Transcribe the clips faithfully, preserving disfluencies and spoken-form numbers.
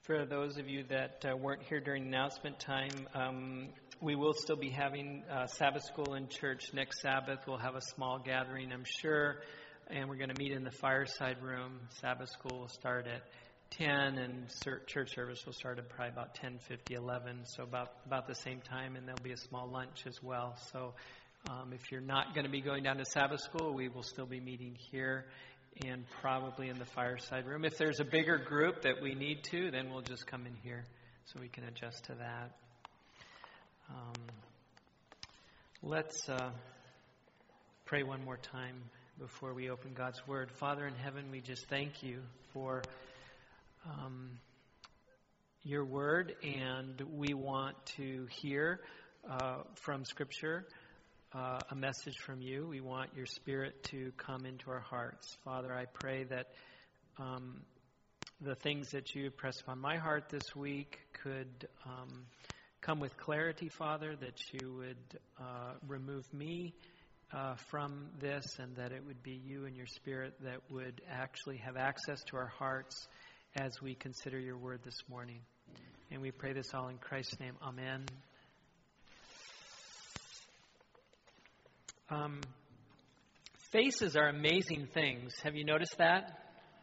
For those of you that uh, weren't here during announcement time, um, we will still be having uh, Sabbath school in church next Sabbath. We'll have a small gathering, I'm sure, and we're going to meet in the fireside room. Sabbath school will start at ten, and church service will start at probably about ten fifty, eleven, so about, about the same time, and there'll be a small lunch as well. So um, if you're not going to be going down to Sabbath school, we will still be meeting here and probably in the fireside room. If there's a bigger group that we need to, then we'll just come in here so we can adjust to that. Um, let's uh, pray one more time before we open God's Word. Father in heaven, we just thank you for um, your Word, and we want to hear uh, from Scripture Uh, a message from you. We want your Spirit to come into our hearts. Father, I pray that um, the things that you pressed upon my heart this week could um, come with clarity, Father, that you would uh, remove me uh, from this, and that it would be you and your Spirit that would actually have access to our hearts as we consider your word this morning. And we pray this all in Christ's name. Amen. Um, faces are amazing things. Have you noticed that?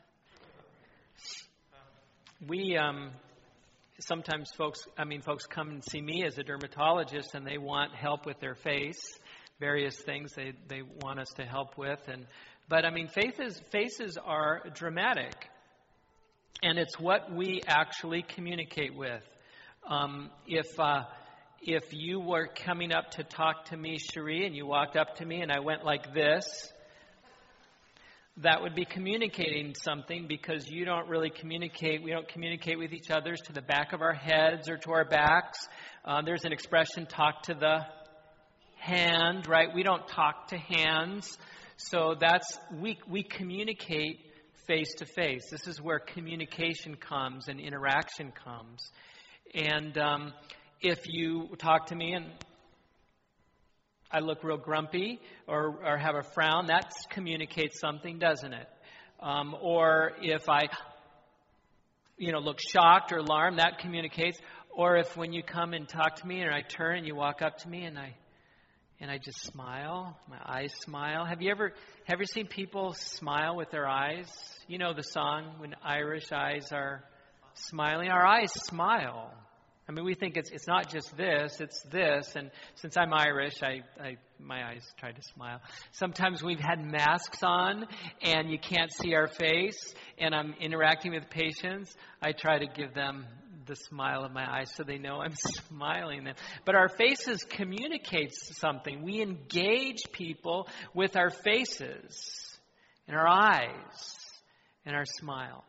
We um, sometimes folks, I mean, folks come and see me as a dermatologist, and they want help with their face, various things they, they want us to help with. And but I mean, faces faces are dramatic, and it's what we actually communicate with. Um, if uh, If you were coming up to talk to me, Cherie, and you walked up to me and I went like this, that would be communicating something, because you don't really communicate. We don't communicate with each other to the back of our heads or to our backs. Uh, there's an expression, talk to the hand, right? We don't talk to hands. So that's, we, we communicate face to face. This is where communication comes and interaction comes. And, um, If you talk to me and I look real grumpy or, or have a frown, that communicates something, doesn't it? Um, or if I, you know, look shocked or alarmed, that communicates. Or if when you come and talk to me and I turn and you walk up to me and I and I just smile, my eyes smile. Have you ever have you seen people smile with their eyes? You know the song, when Irish eyes are smiling, our eyes smile. I mean, we think it's it's not just this, it's this. And since I'm Irish, I, I my eyes try to smile. Sometimes we've had masks on and you can't see our face, and I'm interacting with patients. I try to give them the smile of my eyes so they know I'm smiling. But our faces communicate something. We engage people with our faces and our eyes and our smile.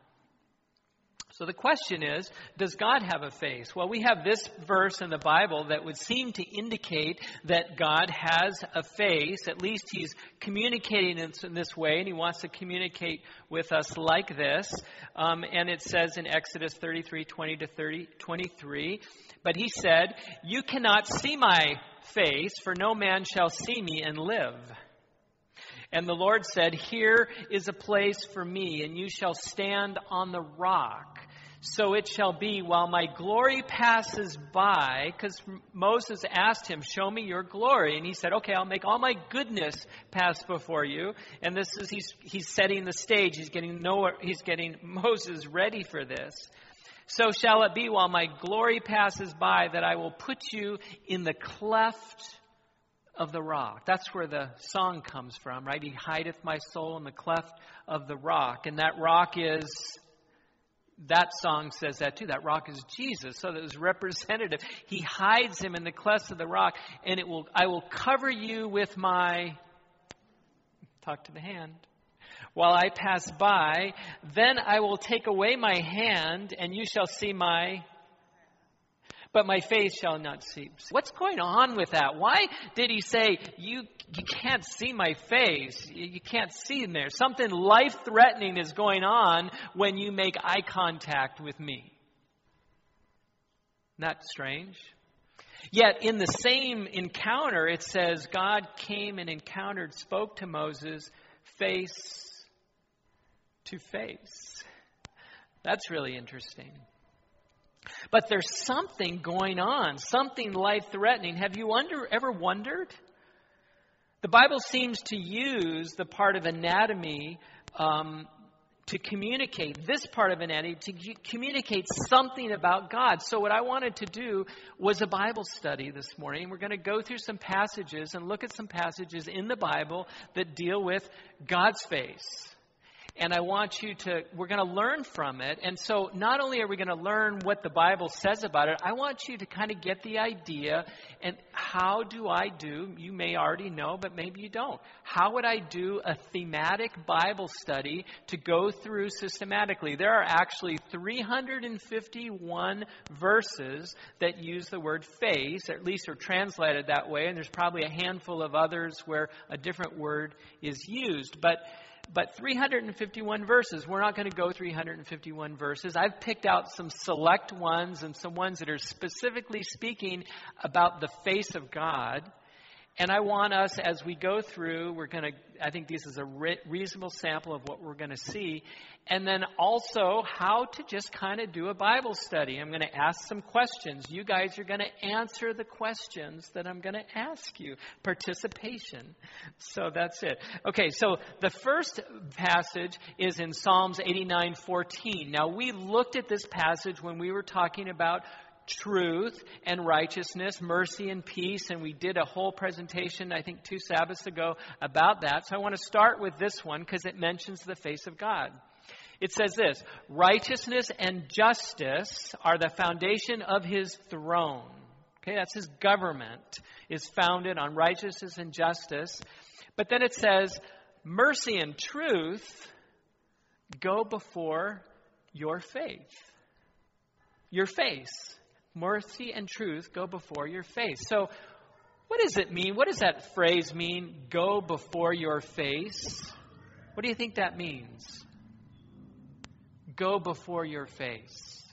So the question is, does God have a face? Well, we have this verse in the Bible that would seem to indicate that God has a face. At least he's communicating in this way, and he wants to communicate with us like this. Um, and it says in Exodus thirty-three, twenty to thirty, twenty-three, but he said, "You cannot see my face, for no man shall see me and live. And the Lord said, here is a place for me, and you shall stand on the rock. So it shall be while my glory passes by," because Moses asked him, "Show me your glory." And he said, "Okay, I'll make all my goodness pass before you." And this is, he's, he's setting the stage. He's getting Noah, he's getting Moses ready for this. "So shall it be while my glory passes by, that I will put you in the cleft of the rock." That's where the song comes from, right? "He hideth my soul in the cleft of the rock." And that rock is, that song says that too. That rock is Jesus. So that was representative. He hides him in the cleft of the rock. And it will, "I will cover you with my," talk to the hand, "while I pass by. Then I will take away my hand, and you shall see my, but my face shall not see." What's going on with that? Why did he say, you you can't see my face? You can't see in there. Something life-threatening is going on when you make eye contact with me. Isn't that strange? Yet in the same encounter, it says God came and encountered, spoke to Moses face to face. That's really interesting. But there's something going on, something life-threatening. Have you under, ever wondered? The Bible seems to use the part of anatomy um, to communicate, this part of anatomy, to communicate something about God. So what I wanted to do was a Bible study this morning. We're going to go through some passages and look at some passages in the Bible that deal with God's face. And I want you to, we're going to learn from it. And so not only are we going to learn what the Bible says about it, I want you to kind of get the idea. And how do I do, you may already know, but maybe you don't. How would I do a thematic Bible study to go through systematically? There are actually three hundred fifty-one verses that use the word face, or at least are translated that way. And there's probably a handful of others where a different word is used. But But three hundred fifty-one verses. We're not going to go three hundred fifty-one verses. I've picked out some select ones and some ones that are specifically speaking about the face of God. And I want us, as we go through, we're going to, I think this is a re- reasonable sample of what we're going to see. And then also how to just kind of do a Bible study. I'm going to ask some questions. You guys are going to answer the questions that I'm going to ask you. Participation. So that's it. Okay, so the first passage is in Psalms eighty-nine fourteen. Now, we looked at this passage when we were talking about truth and righteousness, mercy and peace, and we did a whole presentation, I think two Sabbaths ago, about that. So I want to start with this one because it mentions the face of God. It says this: righteousness and justice are the foundation of his throne. Okay, that's his government is founded on righteousness and justice. But then it says, mercy and truth go before your faith. Your face. Mercy and truth go before your face. So what does it mean? What does that phrase mean, go before your face? What do you think that means? Go before your face.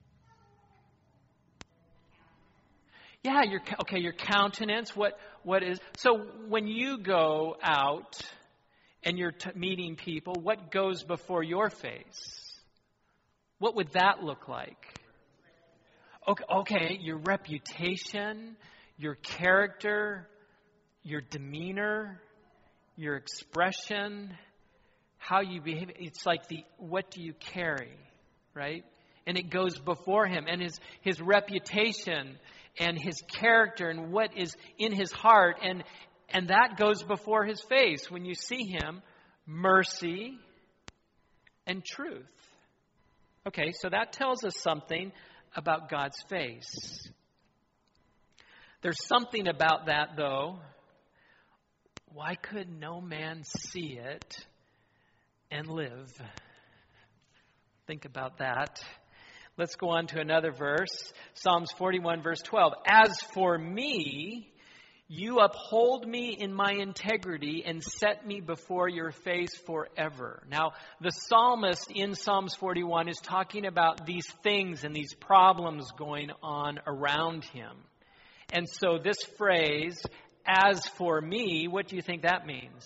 Yeah, your okay, your countenance. What what is so when you go out and you're t- meeting people, what goes before your face? What would that look like? Okay, okay, your reputation, your character, your demeanor, your expression, how you behave. It's like the what do you carry, right? And it goes before him, and his his reputation and his character and what is in his heart, and and that goes before his face when you see him, mercy and truth. Okay, so that tells us something about God's face. There's something about that, though. Why could no man see it and live? Think about that. Let's go on to another verse. Psalms forty-one, verse twelve. As for me, you uphold me in my integrity and set me before your face forever. Now, the psalmist in Psalms forty-one is talking about these things and these problems going on around him. And so this phrase, as for me, what do you think that means?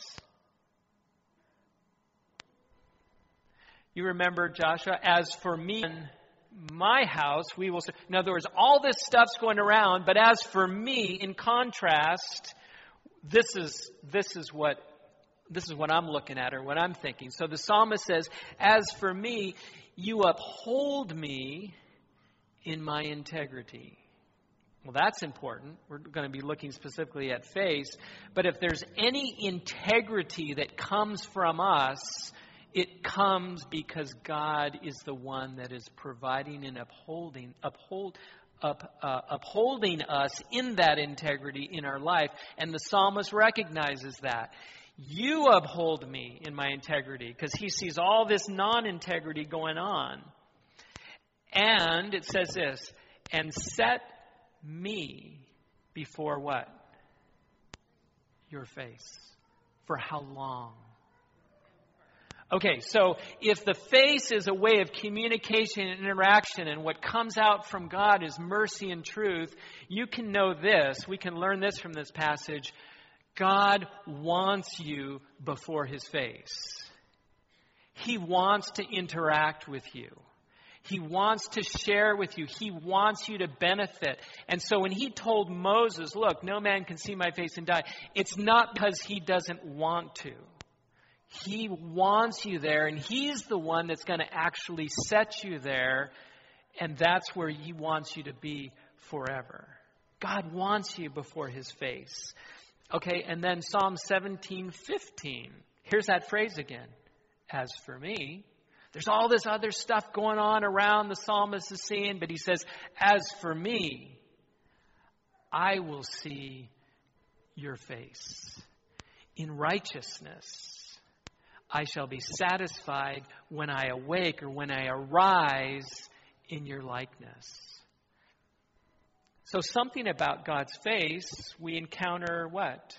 You remember, Joshua, as for me and my house, we will serve. In other words, all this stuff's going around, but as for me, in contrast, this is this is what this is what I'm looking at or what I'm thinking. So the psalmist says, as for me, you uphold me in my integrity. Well, that's important. We're going to be looking specifically at face. But if there's any integrity that comes from us, it comes because God is the one that is providing and upholding, uphold, up, uh, upholding us in that integrity in our life. And the psalmist recognizes that. You uphold me in my integrity, because he sees all this non-integrity going on. And it says this, and set me before what? Your face. For how long? Okay, so if the face is a way of communication and interaction, and what comes out from God is mercy and truth, you can know this. We can learn this from this passage. God wants you before his face. He wants to interact with you. He wants to share with you. He wants you to benefit. And so when he told Moses, look, no man can see my face and die, it's not because he doesn't want to. He wants you there, and he's the one that's going to actually set you there, and that's where he wants you to be forever. God wants you before his face. Okay, and then Psalm seventeen fifteen. Here's that phrase again. As for me, there's all this other stuff going on around the psalmist is seeing, but he says, as for me, I will see your face. In righteousness, I shall be satisfied when I awake or when I arise in your likeness. So something about God's face, we encounter what?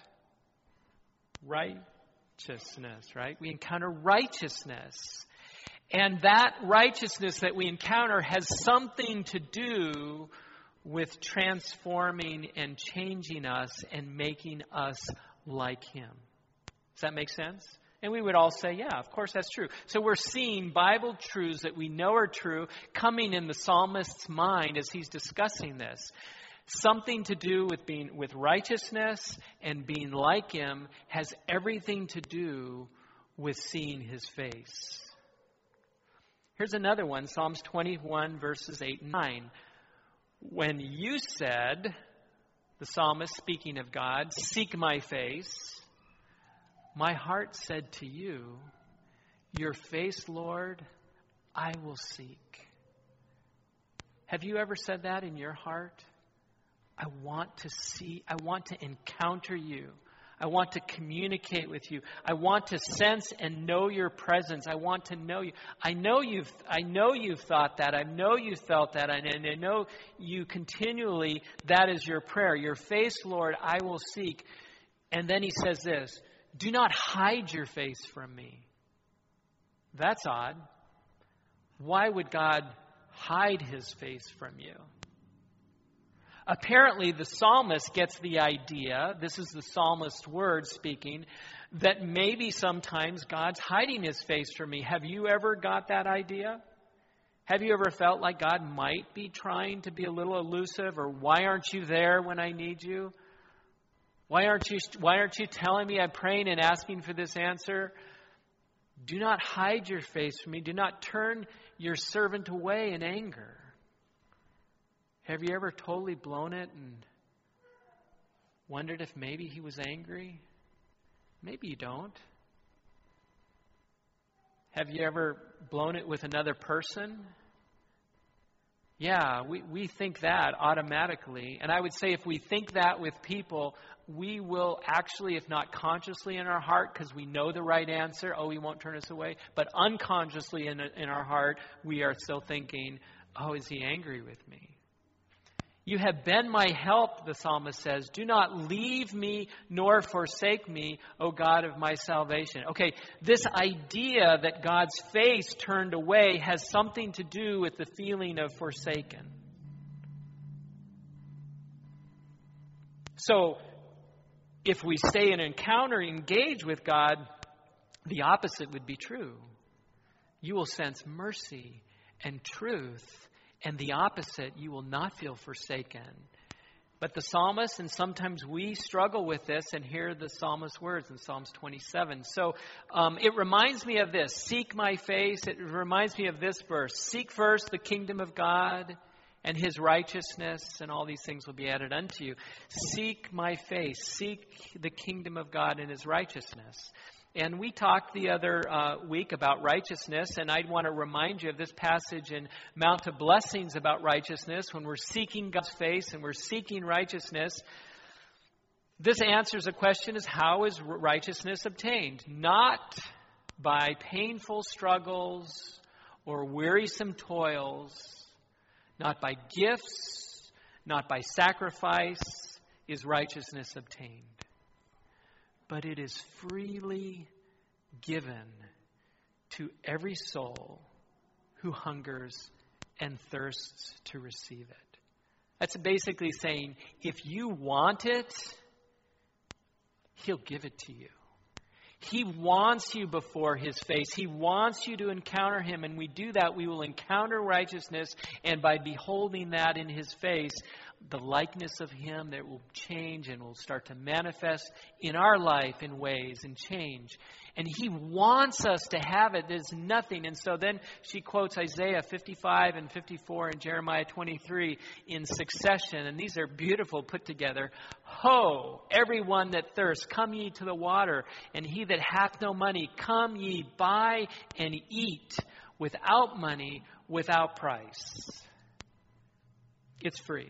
Righteousness, right? We encounter righteousness. And that righteousness that we encounter has something to do with transforming and changing us and making us like him. Does that make sense? And we would all say, yeah, of course that's true. So we're seeing Bible truths that we know are true coming in the psalmist's mind as he's discussing this. Something to do with being with righteousness and being like him has everything to do with seeing his face. Here's another one, Psalms twenty-one, verses eight and nine. When you said, the psalmist speaking of God, seek my face, my heart said to you, your face, Lord, I will seek. Have you ever said that in your heart? I want to see, I want to encounter you. I want to communicate with you. I want to sense and know your presence. I want to know you. I know you've, I know you've thought that. I know you felt that. And I know you continually, that is your prayer. Your face, Lord, I will seek. And then he says this, do not hide your face from me. That's odd. Why would God hide his face from you? Apparently, the psalmist gets the idea, this is the psalmist's word speaking, that maybe sometimes God's hiding his face from me. Have you ever got that idea? Have you ever felt like God might be trying to be a little elusive, or why aren't you there when I need you? Why aren't you, why aren't you telling me I'm praying and asking for this answer? Do not hide your face from me. Do not turn your servant away in anger. Have you ever totally blown it and wondered if maybe he was angry? Maybe you don't. Have you ever blown it with another person? Yeah, we, we think that automatically. And I would say if we think that with people, we will actually, if not consciously in our heart, because we know the right answer, oh, he won't turn us away. But unconsciously in, in our heart, we are still thinking, oh, is he angry with me? You have been my help, the psalmist says. Do not leave me nor forsake me, O God of my salvation. Okay, this idea that God's face turned away has something to do with the feeling of forsaken. So, if we stay in encounter, engage with God, the opposite would be true. You will sense mercy and truth. And the opposite, you will not feel forsaken. But the psalmist, and sometimes we struggle with this, and hear the psalmist's words in Psalms twenty-seven. So um, it reminds me of this. Seek my face. It reminds me of this verse. Seek first the kingdom of God and his righteousness, and all these things will be added unto you. Seek my face. Seek the kingdom of God and his righteousness. And we talked the other uh, week about righteousness, and I'd want to remind you of this passage in Mount of Blessings about righteousness. When we're seeking God's face and we're seeking righteousness, this answers a question: is how is righteousness obtained? Not by painful struggles or wearisome toils, not by gifts, not by sacrifice is righteousness obtained. But it is freely given to every soul who hungers and thirsts to receive it. That's basically saying, if you want it, he'll give it to you. He wants you before His face. He wants you to encounter Him. And we do that, we will encounter righteousness. And by beholding that in His face, the likeness of Him that will change and will start to manifest in our life in ways and change. And He wants us to have it. There's nothing. And so then she quotes Isaiah fifty-five and fifty-four and Jeremiah twenty-three in succession. And these are beautiful put together. Ho, everyone that thirsts, come ye to the water. And he that hath no money, come ye, buy and eat without money, without price. It's free.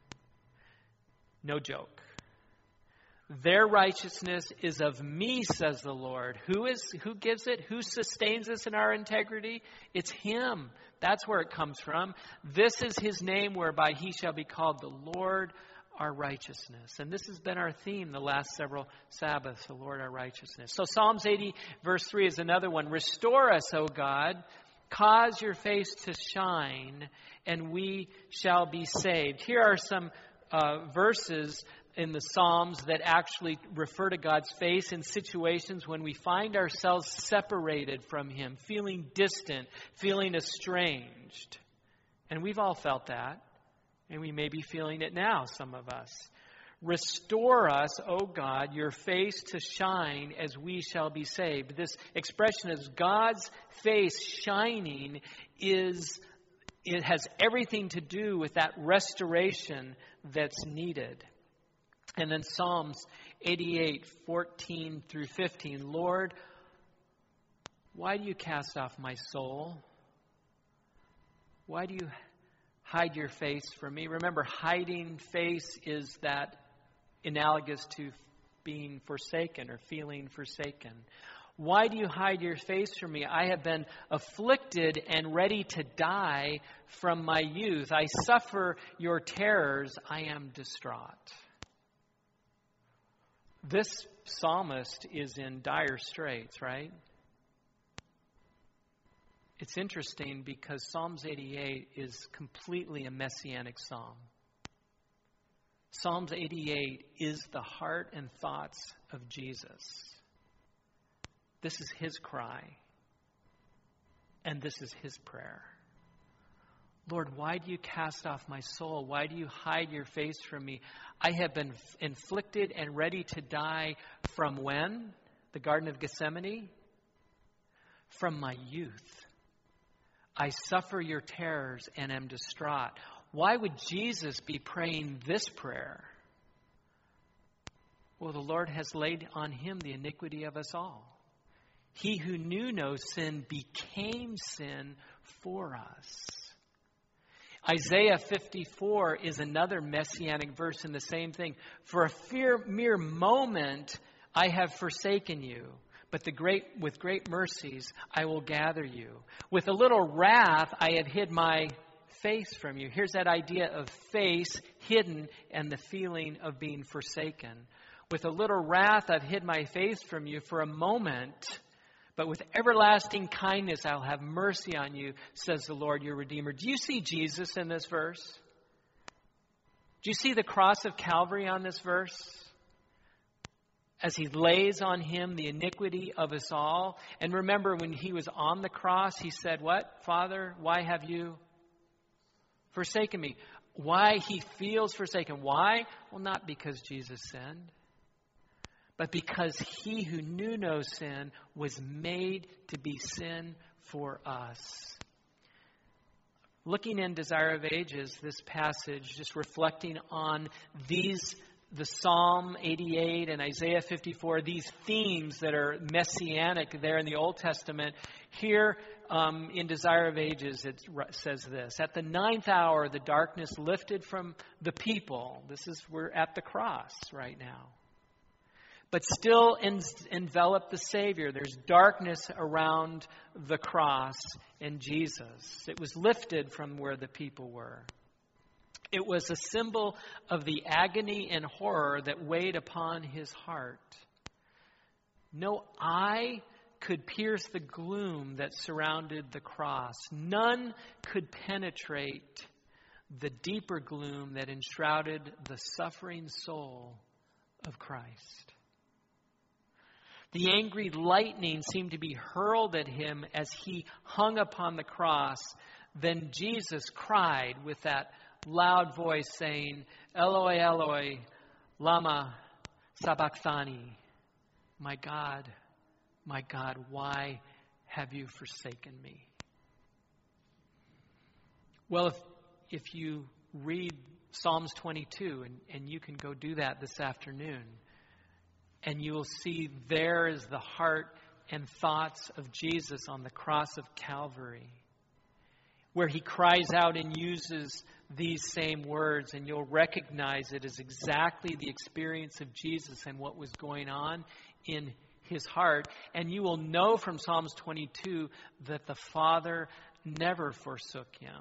No joke. Their righteousness is of me, says the Lord. Who is who gives it? Who sustains us in our integrity? It's Him. That's where it comes from. This is His name whereby He shall be called the Lord our righteousness. And this has been our theme the last several Sabbaths, the Lord our righteousness. So Psalms eighty verse three is another one. Restore us, O God. Cause your face to shine, and we shall be saved. Here are some uh, verses in the Psalms that actually refer to God's face in situations when we find ourselves separated from Him, feeling distant, feeling estranged. And we've all felt that. And we may be feeling it now, some of us. Restore us, O God, your face to shine as we shall be saved. This expression is God's face shining is, it has everything to do with that restoration that's needed. And then Psalms eighty-eight, fourteen through fifteen. Lord, why do you cast off my soul? Why do you hide your face from me? Remember, hiding face is that analogous to being forsaken or feeling forsaken. Why do you hide your face from me? I have been afflicted and ready to die from my youth. I suffer your terrors. I am distraught. This psalmist is in dire straits, right? It's interesting because Psalms eighty-eight is completely a messianic psalm. Psalms eighty-eight is the heart and thoughts of Jesus. This is His cry. And this is His prayer. Lord, why do you cast off my soul? Why do you hide your face from me? I have been inflicted and ready to die from when? The Garden of Gethsemane? From my youth. I suffer your terrors and am distraught. Why would Jesus be praying this prayer? Well, the Lord has laid on Him the iniquity of us all. He who knew no sin became sin for us. Isaiah fifty-four is another messianic verse in the same thing. For a fear, mere moment I have forsaken you, but the great, with great mercies I will gather you. With a little wrath I have hid my face from you. Here's that idea of face hidden and the feeling of being forsaken. With a little wrath I've hid my face from you for a moment, but with everlasting kindness I'll have mercy on you, says the Lord your Redeemer. Do you see Jesus in this verse? Do you see the cross of Calvary on this verse? As He lays on Him the iniquity of us all. And remember, when He was on the cross, He said, what? Father, why have you forsaken me? Why He feels forsaken. Why? Well, not because Jesus sinned, but because He who knew no sin was made to be sin for us. Looking in Desire of Ages, this passage, just reflecting on these, the Psalm eighty-eight and Isaiah fifty-four, these themes that are messianic there in the Old Testament. Here um, in Desire of Ages, it says this: at the ninth hour, the darkness lifted from the people. This is, we're at the cross right now. But still en- envelop the Savior. There's darkness around the cross and Jesus. It was lifted from where the people were. It was a symbol of the agony and horror that weighed upon His heart. No eye could pierce the gloom that surrounded the cross. None could penetrate the deeper gloom that enshrouded the suffering soul of Christ. The angry lightning seemed to be hurled at him as he hung upon the cross. Then Jesus cried with that loud voice, saying, Eloi, Eloi, lama sabachthani. My God, my God, why have you forsaken me? Well, if, if you read Psalms twenty-two, and, and you can go do that this afternoon, and you will see there is the heart and thoughts of Jesus on the cross of Calvary, where he cries out and uses these same words, and you'll recognize it as exactly the experience of Jesus and what was going on in his heart. And you will know from Psalms twenty-two that the Father never forsook him.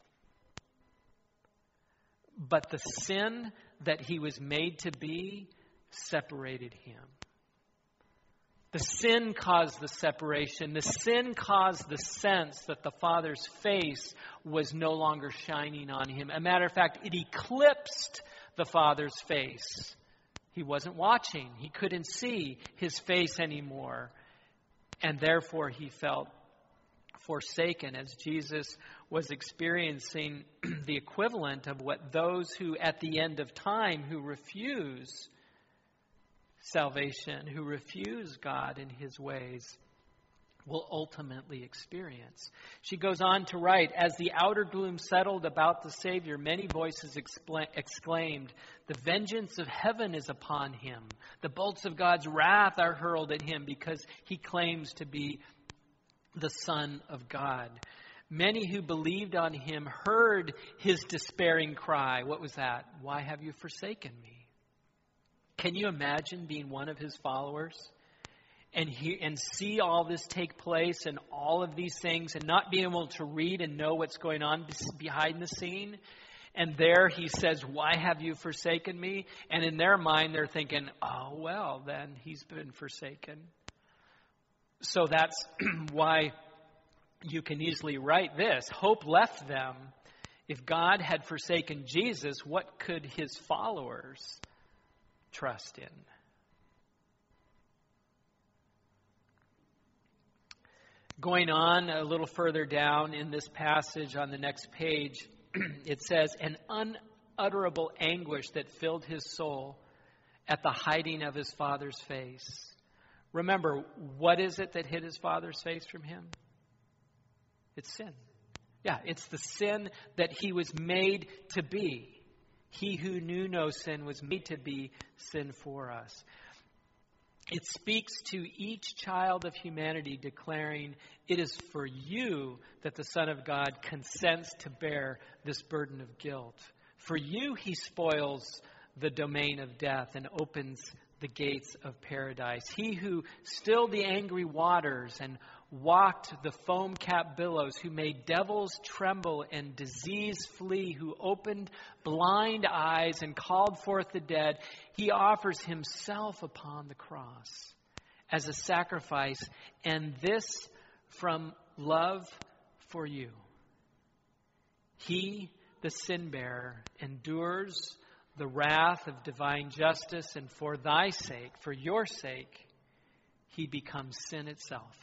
But the sin that he was made to be separated him. The sin caused the separation. The sin caused the sense that the Father's face was no longer shining on him. As a matter of fact, it eclipsed the Father's face. He wasn't watching. He couldn't see his face anymore. And therefore he felt forsaken, as Jesus was experiencing the equivalent of what those who at the end of time who refuse salvation, who refuse God in his ways, will ultimately experience. She goes on to write, as the outer gloom settled about the Savior, many voices expl- exclaimed, the vengeance of heaven is upon him. The bolts of God's wrath are hurled at him because he claims to be the Son of God. Many who believed on him heard his despairing cry. What was that? Why have you forsaken me? Can you imagine being one of his followers and he, and see all this take place and all of these things and not being able to read and know what's going on behind the scene? And there he says, why have you forsaken me? And in their mind, they're thinking, oh, well, then he's been forsaken. So that's why you can easily write this. Hope left them. If God had forsaken Jesus, what could his followers trust in? Going on a little further down in this passage on the next page, it says, an unutterable anguish that filled his soul at the hiding of his Father's face. Remember, what is it that hid his Father's face from him? It's sin. Yeah, it's the sin that he was made to be. He who knew no sin was made to be sin for us. It speaks to each child of humanity, declaring, it is for you that the Son of God consents to bear this burden of guilt. For you he spoils the domain of death and opens the gates of paradise. He who stilled the angry waters and walked the foam-capped billows, who made devils tremble and disease flee, who opened blind eyes and called forth the dead, he offers himself upon the cross as a sacrifice, and this from love for you. He, the sin-bearer, endures the wrath of divine justice, and for thy sake, for your sake, he becomes sin itself.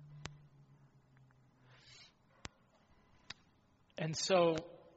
And so,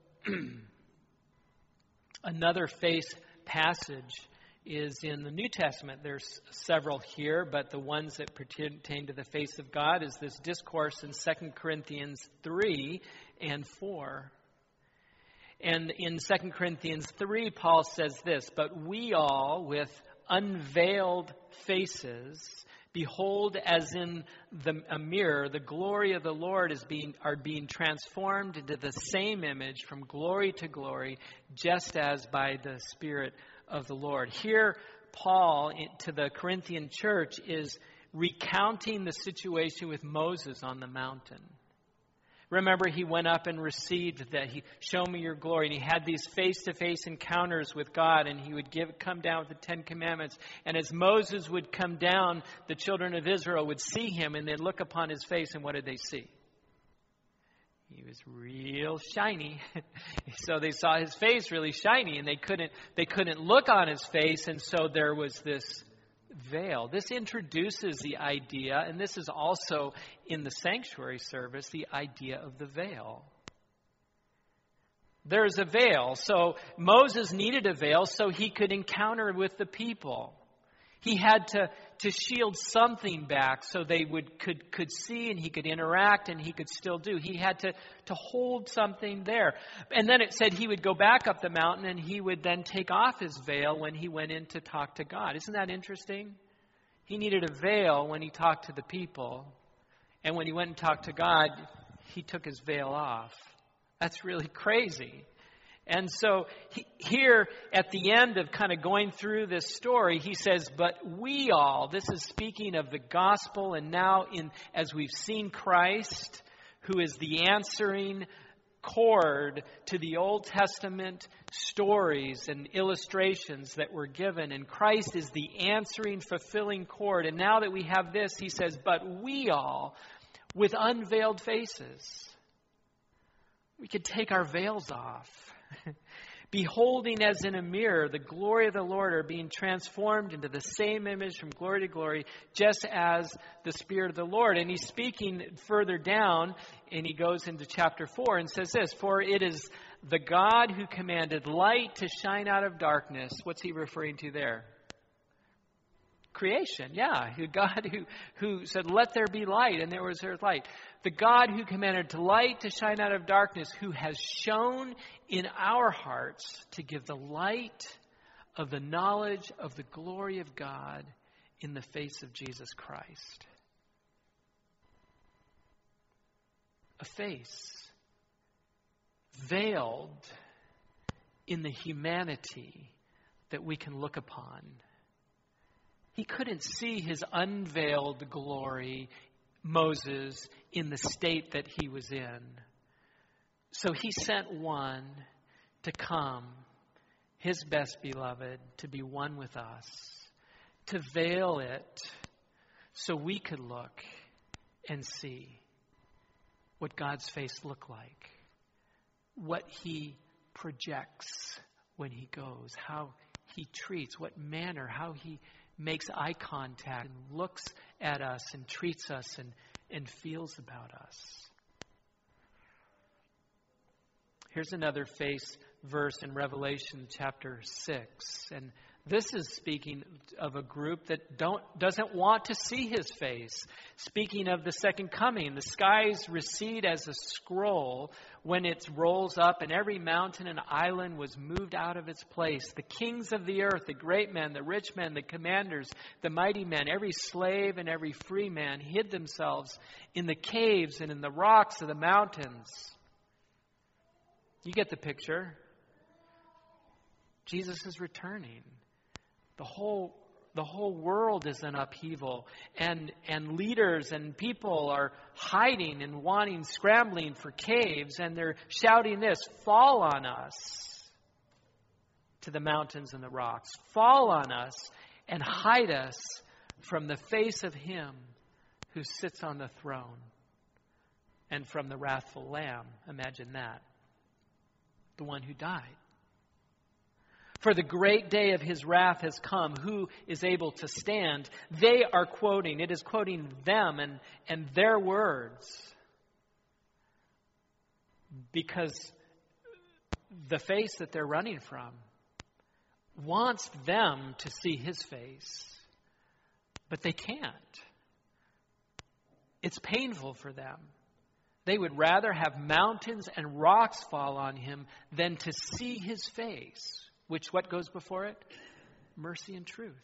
another face passage is in the New Testament. There's several here, but the ones that pertain to the face of God is this discourse in Second Corinthians three and four. And in Second Corinthians three, Paul says this, but we all, with unveiled faces, behold as in the, a mirror, the glory of the Lord is being are being transformed into the same image from glory to glory, just as by the Spirit of the Lord. Here, Paul, to the Corinthian church, is recounting the situation with Moses on the mountain. Remember, he went up and received that. He, show me your glory. And he had these face-to-face encounters with God, and he would give come down with the Ten Commandments. And as Moses would come down, the children of Israel would see him, and they'd look upon his face, and what did they see? He was real shiny. So they saw his face really shiny, and they couldn't they couldn't look on his face, and so there was this veil. This introduces the idea, and this is also in the sanctuary service, the idea of the veil. There's a veil. So Moses needed a veil so he could encounter with the people. He had to, to shield something back so they would could, could see and he could interact and he could still do. He had to, to hold something there. And then it said he would go back up the mountain and he would then take off his veil when he went in to talk to God. Isn't that interesting? He needed a veil when he talked to the people. And when he went and talked to God, he took his veil off. That's really crazy. And so he, here at the end of kind of going through this story, he says, but we all, this is speaking of the gospel, and now in as we've seen Christ, who is the answering chord to the Old Testament stories and illustrations that were given, and Christ is the answering, fulfilling chord. And now that we have this, he says, but we all, with unveiled faces, we could take our veils off. Beholding as in a mirror the glory of the Lord, are being transformed into the same image from glory to glory, just as the Spirit of the Lord. And he's speaking further down, and he goes into chapter four and says this, for it is the God who commanded light to shine out of darkness. What's he referring to there? Creation, yeah. The God who, who said, let there be light, and there was there light. The God who commanded light to shine out of darkness, who has shone in our hearts to give the light of the knowledge of the glory of God in the face of Jesus Christ. A face veiled in the humanity that we can look upon. He couldn't see his unveiled glory, Moses, in the state that he was in. So he sent one to come, his best beloved, to be one with us, to veil it so we could look and see what God's face looked like, what he projects when he goes, how he treats, what manner, how he makes eye contact and looks at us and treats us and, and feels about us. Here's another face verse in Revelation chapter six. And this is speaking of a group that don't doesn't want to see his face. Speaking of the second coming, the skies recede as a scroll when it rolls up, and every mountain and island was moved out of its place. The kings of the earth, the great men, the rich men, the commanders, the mighty men, every slave and every free man hid themselves in the caves and in the rocks of the mountains. You get the picture. Jesus is returning. The whole the whole world is in upheaval, and and leaders and people are hiding and wanting, scrambling for caves, and they're shouting this, fall on us, to the mountains and the rocks. Fall on us and hide us from the face of him who sits on the throne and from the wrathful Lamb. Imagine that. The one who died. For the great day of his wrath has come. Who is able to stand? They are quoting. It is quoting them and, and their words. Because the face that they're running from wants them to see his face. But they can't. It's painful for them. They would rather have mountains and rocks fall on him than to see his face. Which, what goes before it? Mercy and truth.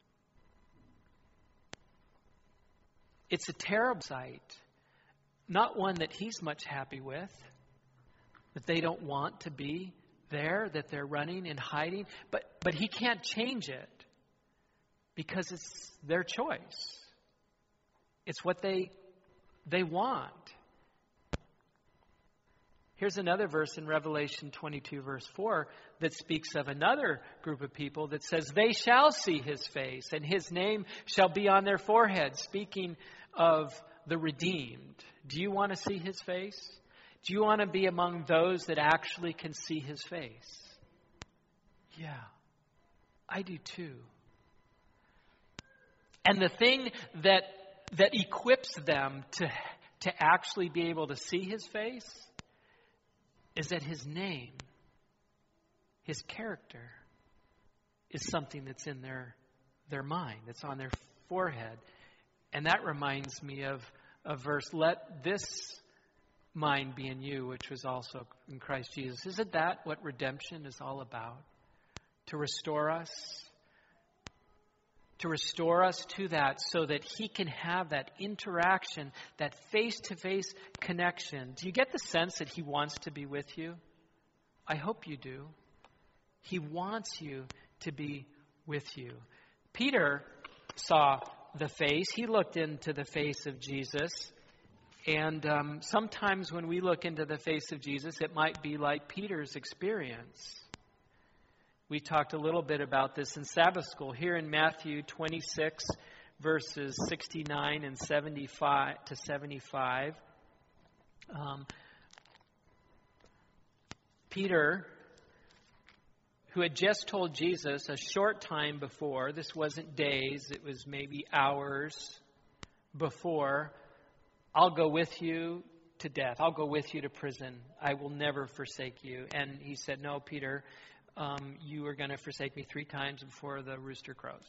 It's a terrible sight. Not one that he's much happy with. That they don't want to be there, that they're running and hiding. But, but he can't change it. Because it's their choice. It's what they, they want. Here's another verse in Revelation twenty-two, verse four, that speaks of another group of people that says, they shall see his face, and his name shall be on their forehead, speaking of the redeemed. Do you want to see his face? Do you want to be among those that actually can see his face? Yeah, I do too. And the thing that that equips them to, to actually be able to see his face is that his name, his character, is something that's in their their mind, that's on their forehead. And that reminds me of a verse, let this mind be in you, which was also in Christ Jesus. Isn't that what redemption is all about? To restore us? To restore us to that so that he can have that interaction, that face-to-face connection. Do you get the sense that he wants to be with you? I hope you do. He wants you to be with you. Peter saw the face. He looked into the face of Jesus. And um, sometimes when we look into the face of Jesus, it might be like Peter's experience. We talked a little bit about this in Sabbath school. Here in Matthew twenty-six, verses sixty-nine and seventy-five to seventy-five, um, Peter, who had just told Jesus a short time before, this wasn't days, it was maybe hours before, I'll go with you to death. I'll go with you to prison. I will never forsake you. And he said, no, Peter, um, you are going to forsake me three times before the rooster crows.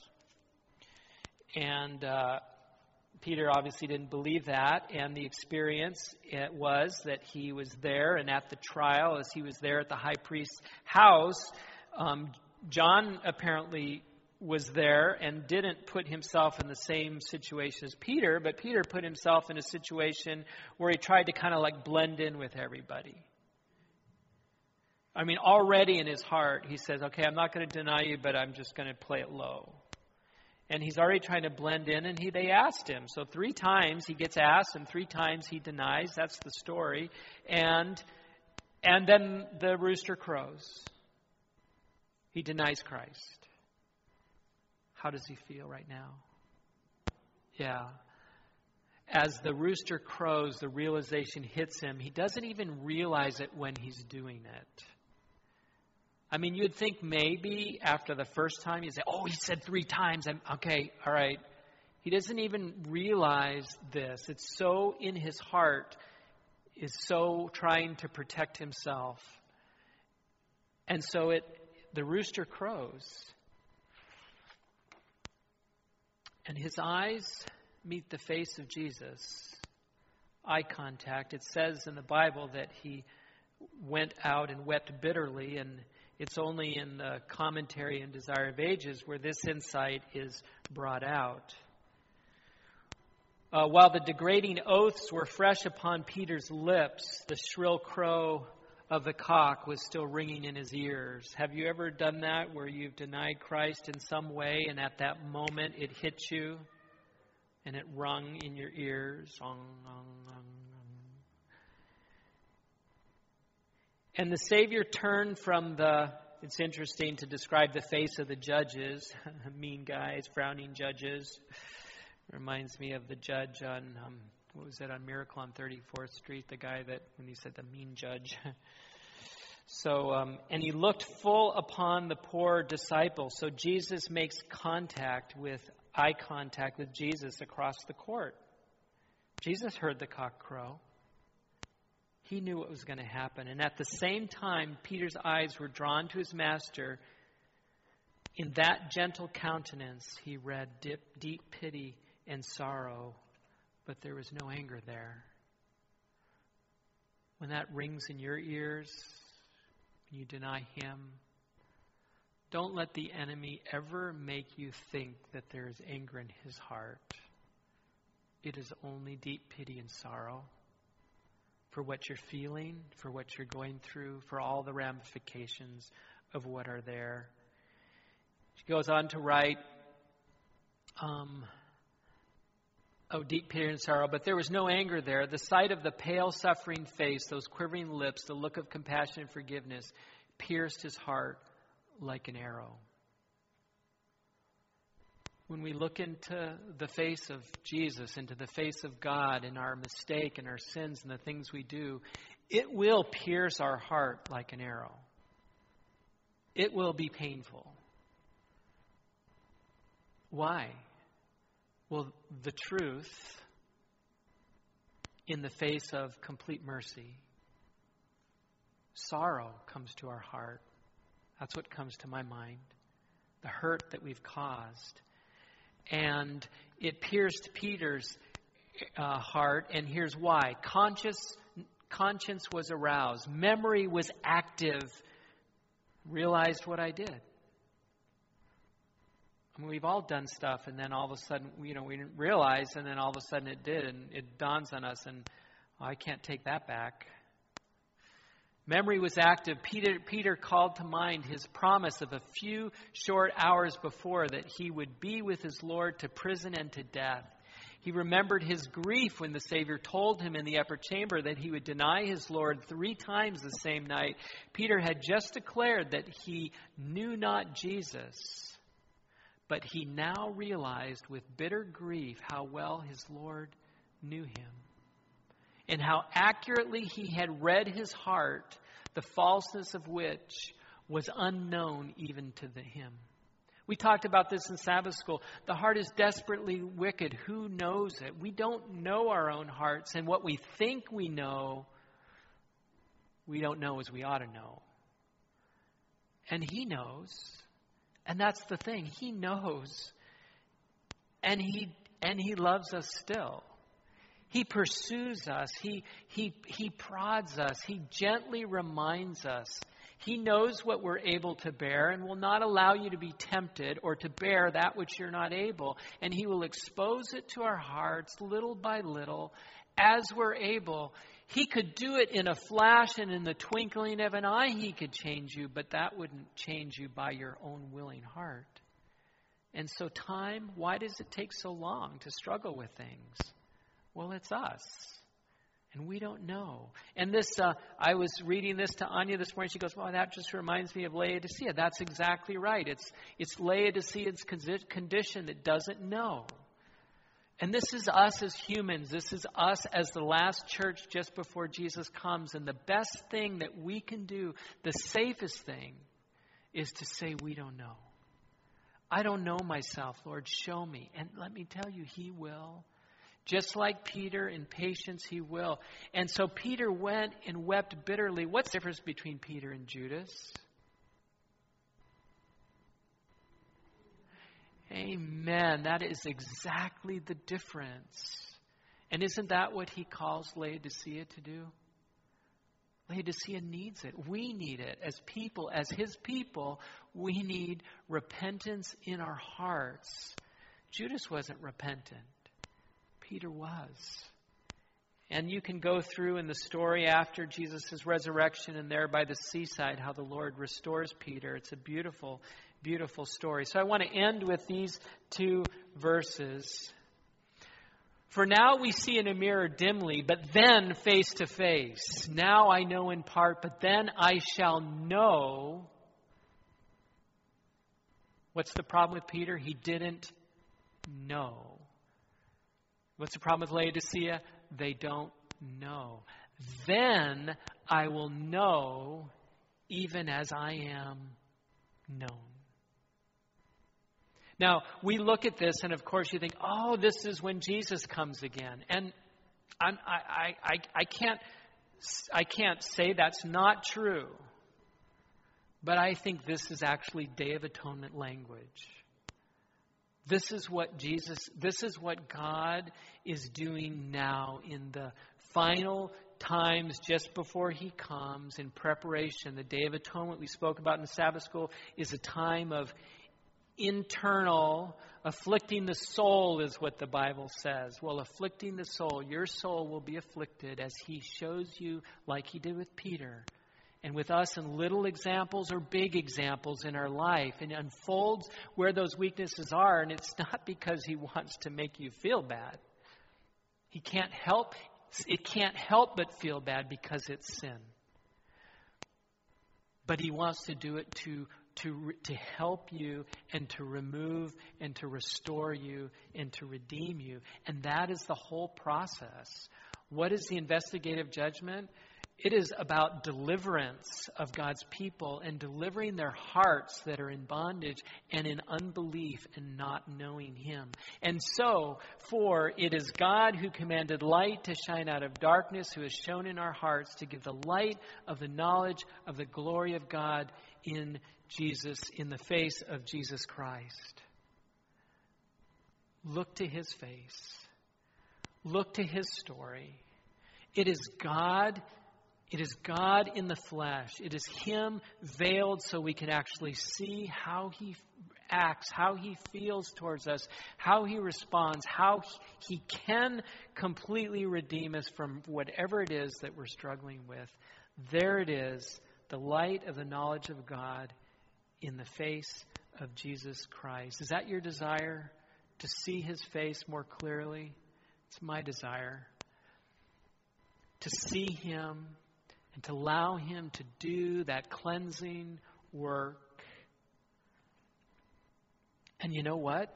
And uh, Peter obviously didn't believe that. And the experience it was that he was there, and at the trial, as he was there at the high priest's house, um, John apparently was there and didn't put himself in the same situation as Peter, but Peter put himself in a situation where he tried to kind of like blend in with everybody. I mean, already in his heart, he says, okay, I'm not going to deny you, but I'm just going to play it low. And he's already trying to blend in, and he they asked him. So three times he gets asked, and three times he denies. That's the story. And and then the rooster crows. He denies Christ. How does he feel right now? Yeah. As the rooster crows, the realization hits him. He doesn't even realize it when he's doing it. I mean, you'd think maybe after the first time you'd say, oh, he said three times. I'm okay, all right. He doesn't even realize this. It's so in his heart, is so trying to protect himself. And so it the rooster crows. And his eyes meet the face of Jesus. Eye contact. It says in the Bible that he went out and wept bitterly, and it's only in the commentary in Desire of Ages where this insight is brought out. Uh, while the degrading oaths were fresh upon Peter's lips, the shrill crow of the cock was still ringing in his ears. Have you ever done that, where you've denied Christ in some way, and at that moment it hit you and it rung in your ears? And the Savior turned from the, it's interesting to describe the face of the judges, mean guys, frowning judges. Reminds me of the judge on, um, what was that, on Miracle on thirty-fourth Street, the guy that, when he said the mean judge. So, um, and he looked full upon the poor disciple. So Jesus makes contact with, eye contact with Jesus across the court. Jesus heard the cock crow. He knew what was going to happen. And at the same time, Peter's eyes were drawn to his master. In that gentle countenance, he read deep, deep pity and sorrow, but there was no anger there. When that rings in your ears, when you deny him, don't let the enemy ever make you think that there is anger in his heart. It is only deep pity and sorrow for what you're feeling, for what you're going through, for all the ramifications of what are there. She goes on to write, um, oh, deep pity and sorrow, but there was no anger there. The sight of the pale, suffering face, those quivering lips, the look of compassion and forgiveness pierced his heart like an arrow. When we look into the face of Jesus, into the face of God, and our mistake and our sins and the things we do, it will pierce our heart like an arrow. It will be painful. Why? Well, the truth in the face of complete mercy, sorrow comes to our heart. That's what comes to my mind. The hurt that we've caused. And it pierced Peter's uh, heart, and here's why. Conscious, conscience was aroused. Memory was active. Realized what I did. I mean, we've all done stuff, and then all of a sudden, you know, we didn't realize, and then all of a sudden it did, and it dawns on us, and oh, I can't take that back. Memory was active. Peter, Peter called to mind his promise of a few short hours before that he would be with his Lord to prison and to death. He remembered his grief when the Savior told him in the upper chamber that he would deny his Lord three times the same night. Peter had just declared that he knew not Jesus, but he now realized with bitter grief how well his Lord knew him, and how accurately he had read his heart, the falseness of which was unknown even to the him. We talked about this in Sabbath school. The heart is desperately wicked. Who knows it? We don't know our own hearts, and what we think we know, we don't know as we ought to know. And he knows, and that's the thing. He knows, and he and he loves us still. He pursues us. He, he, he prods us. He gently reminds us. He knows what we're able to bear and will not allow you to be tempted or to bear that which you're not able. And he will expose it to our hearts little by little as we're able. He could do it in a flash and in the twinkling of an eye. He could change you, but that wouldn't change you by your own willing heart. And so time, why does it take so long to struggle with things? Well, it's us. And we don't know. And this, uh, I was reading this to Anya this morning. She goes, well, that just reminds me of Laodicea. That's exactly right. It's, it's Laodicea's condition that doesn't know. And this is us as humans. This is us as the last church just before Jesus comes. And the best thing that we can do, the safest thing, is to say we don't know. I don't know myself, Lord, show me. And let me tell you, he will. Just like Peter, in patience he will. And so Peter went and wept bitterly. What's the difference between Peter and Judas? Amen. That is exactly the difference. And isn't that what he calls Laodicea to do? Laodicea needs it. We need it. As people, as his people, we need repentance in our hearts. Judas wasn't repentant. Peter was. And you can go through in the story after Jesus' resurrection and there by the seaside how the Lord restores Peter. It's a beautiful, beautiful story. So I want to end with these two verses. For now we see in a mirror dimly, but then face to face. Now I know in part, but then I shall know. What's the problem with Peter? He didn't know. What's the problem with Laodicea? They don't know. Then I will know even as I am known. Now, we look at this and of course you think, oh, this is when Jesus comes again. And I'm, I, I, I, can't, I can't say that's not true. But I think this is actually Day of Atonement language. This is what Jesus, this is what God is doing now in the final times just before he comes in preparation. The Day of Atonement we spoke about in Sabbath school is a time of internal, afflicting the soul is what the Bible says. Well, afflicting the soul, your soul will be afflicted as he shows you, like he did with Peter, and with us in little examples or big examples in our life, and unfolds where those weaknesses are. And it's not because he wants to make you feel bad. He can't help, it can't help but feel bad because it's sin. But he wants to do it to, to, to help you and to remove and to restore you and to redeem you. And that is the whole process. What is the investigative judgment? It is about deliverance of God's people and delivering their hearts that are in bondage and in unbelief and not knowing Him. And so, for it is God who commanded light to shine out of darkness, who has shown in our hearts to give the light of the knowledge of the glory of God in Jesus, in the face of Jesus Christ. Look to His face. Look to His story. It is God It is God in the flesh. It is Him veiled so we can actually see how He acts, how He feels towards us, how He responds, how He can completely redeem us from whatever it is that we're struggling with. There it is, the light of the knowledge of God in the face of Jesus Christ. Is that your desire, to see His face more clearly? It's my desire. To see Him and to allow Him to do that cleansing work. And you know what?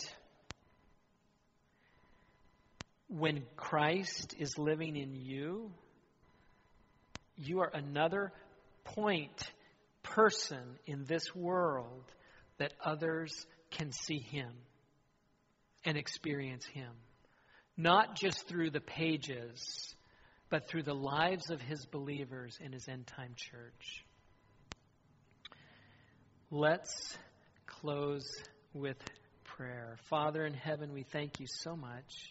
When Christ is living in you, you are another point person in this world that others can see Him and experience Him. Not just through the pages, but through the lives of His believers in His end-time church. Let's close with prayer. Father in heaven, we thank You so much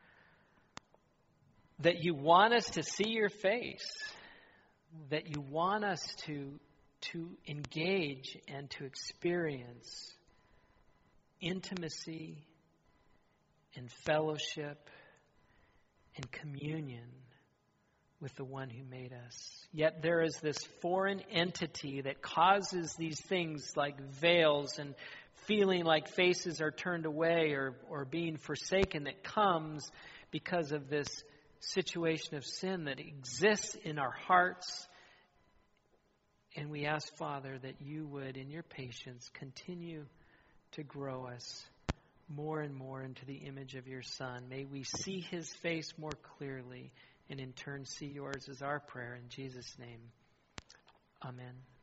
that You want us to see Your face, that You want us to, to engage and to experience intimacy and fellowship and communion with the One who made us. Yet there is this foreign entity that causes these things like veils and feeling like faces are turned away or, or being forsaken that comes because of this situation of sin that exists in our hearts. And we ask, Father, that You would, in Your patience, continue to grow us more and more into the image of Your Son. May we see His face more clearly, and in turn see Yours, is our prayer. In Jesus' name, amen.